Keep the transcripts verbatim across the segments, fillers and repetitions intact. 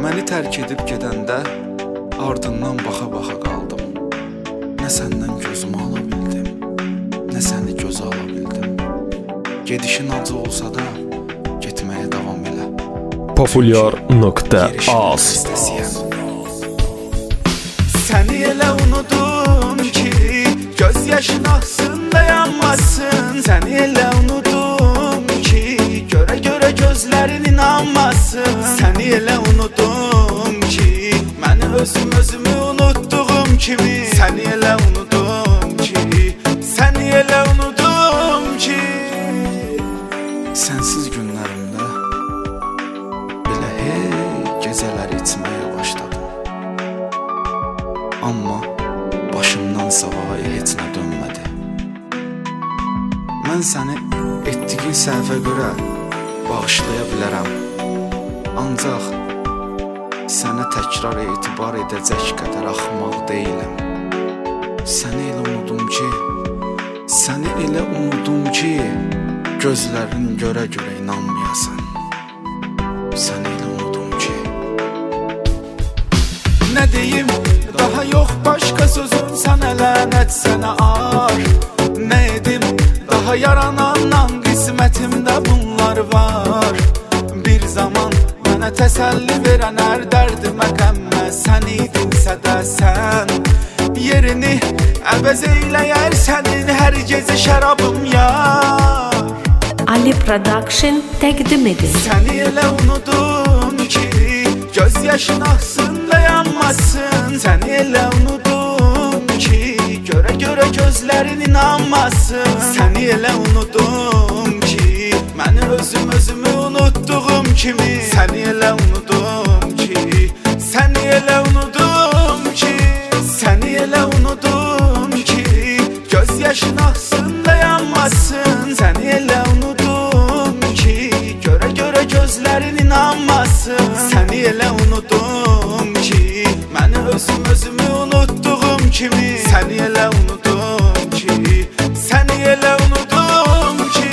Məni tərk edib gedəndə ardından baxa-baxa qaldım. Nə səndən gözümü ala bildim, nə səni gözə ala bildim. Gedişin acı olsa da getməyə davam elə. Populyar nöqtə az. Səni elə unudum ki, göz yaşın axsın dayanmasın. Səni elə unudum ki, görə-görə gözlərin inanmasın. Səni elə unudum ki, məni özüm özümü unutduğum kimi. Səni elə unudum ki, səni elə unudum ki. Sənsiz günlərimdə belə hey gecələr içməyə başladım. Amma başımdan savağa heç nə dönmədi. Mən səni etdiyin səhvə görə bağışlaya bilərəm. Ancaq sənə təkrar etibar edəcək qədər axmaq deyiləm. Səni elə unudum ki, səni elə unudum ki, gözlərin görə-görə inanmayasan. Səni elə unudum ki. Nə deyim, daha yox başqa sözüm, sənə lənət, sənə ar. Nə edim, daha yaranandan qismətimdə bunlar var. Bir zaman mənə təsəlli verən hər dərdimə qəmmə sən idinsə də sən. Yerini əvəz eyləyər sənin hər gecə şərabım yar. Ali Production təqdim edir. Səni elə unudum ki, göz yaşın axsın dayanmasın. Səni elə unudum ki, görə-görə gözlərin inanmasın. Səni elə unudum ki, məni özüm özümü unutduğum kimi. Səni elə unudum ki, səni elə unudum ki, səni elə unudum ki, göz yaşın axsın dayanmasın. Səni elə unudum ki, görə-görə gözlərin inanmasın. Səni elə unudum ki, məni özüm özümü unutduğum kimi. Səni elə unudum ki, səni elə unudum ki.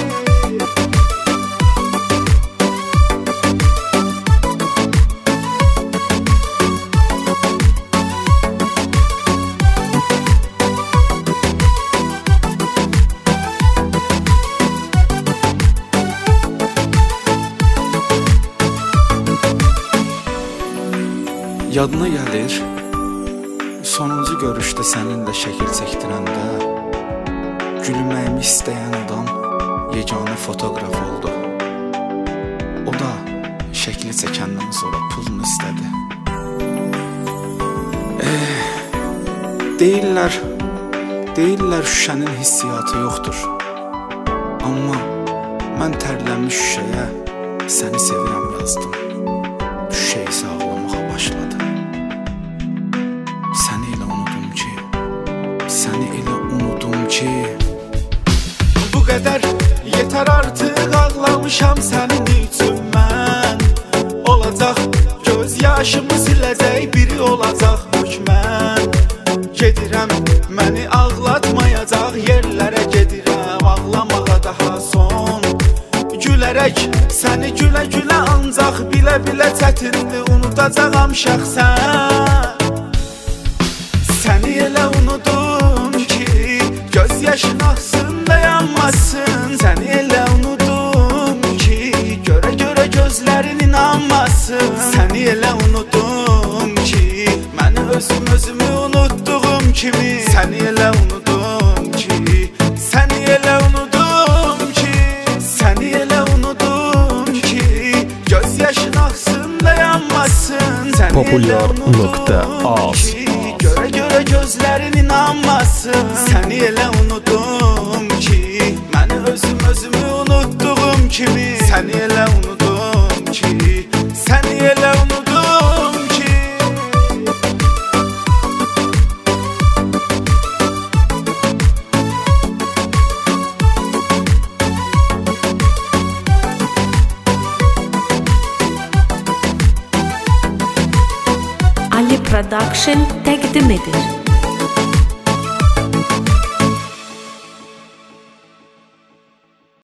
Yadına gəlir, sonuncu görüşdə səninlə şəkil çəkdirəndə gülməyimi istəyən adam yeganə fotoqraf oldu. O da şəkli çəkəndən sonra pulunu istədi. Eh, deyirlər, deyirlər şüşənin hissiyatı yoxdur. Amma mən tərlənmiş şüşəyə səni sevirəm yazdım. Şüşə isə ağlamağa başladı. Səni elə unudum ki, səni elə unudum ki. Bu qədər yetər artıq ağlamışam sənin üçün mən. Olacaq göz yaşımı siləcək biri olacaq hökmən. Gedirəm məni ağlatmayacaq yerlərə gedirəm ağlamağa daha son. Gülərək səni gülə-gülə ancaq bilə-bilə çətindir unudacağam şəxsən. Səni elə unudum ki, göz yaşın axsın dayanmasın. Səni elə unudum ki, görə-görə gözlərin inanmasın. Səni elə unudum ki, məni özüm özümü unutduğum kimi. Səni elə unudum ki, səni elə unudum ki, səni elə unudum ki, göz yaşın axsın dayanmasın. Səni Populyar nöqtə az. Görə-görə gözlərin inanmasın. Səni elə unudum ki, məni özüm özümü unutduğum kimi. Səni elə unudum ki, səni elə unudum ki. Ali Production təqdim edir.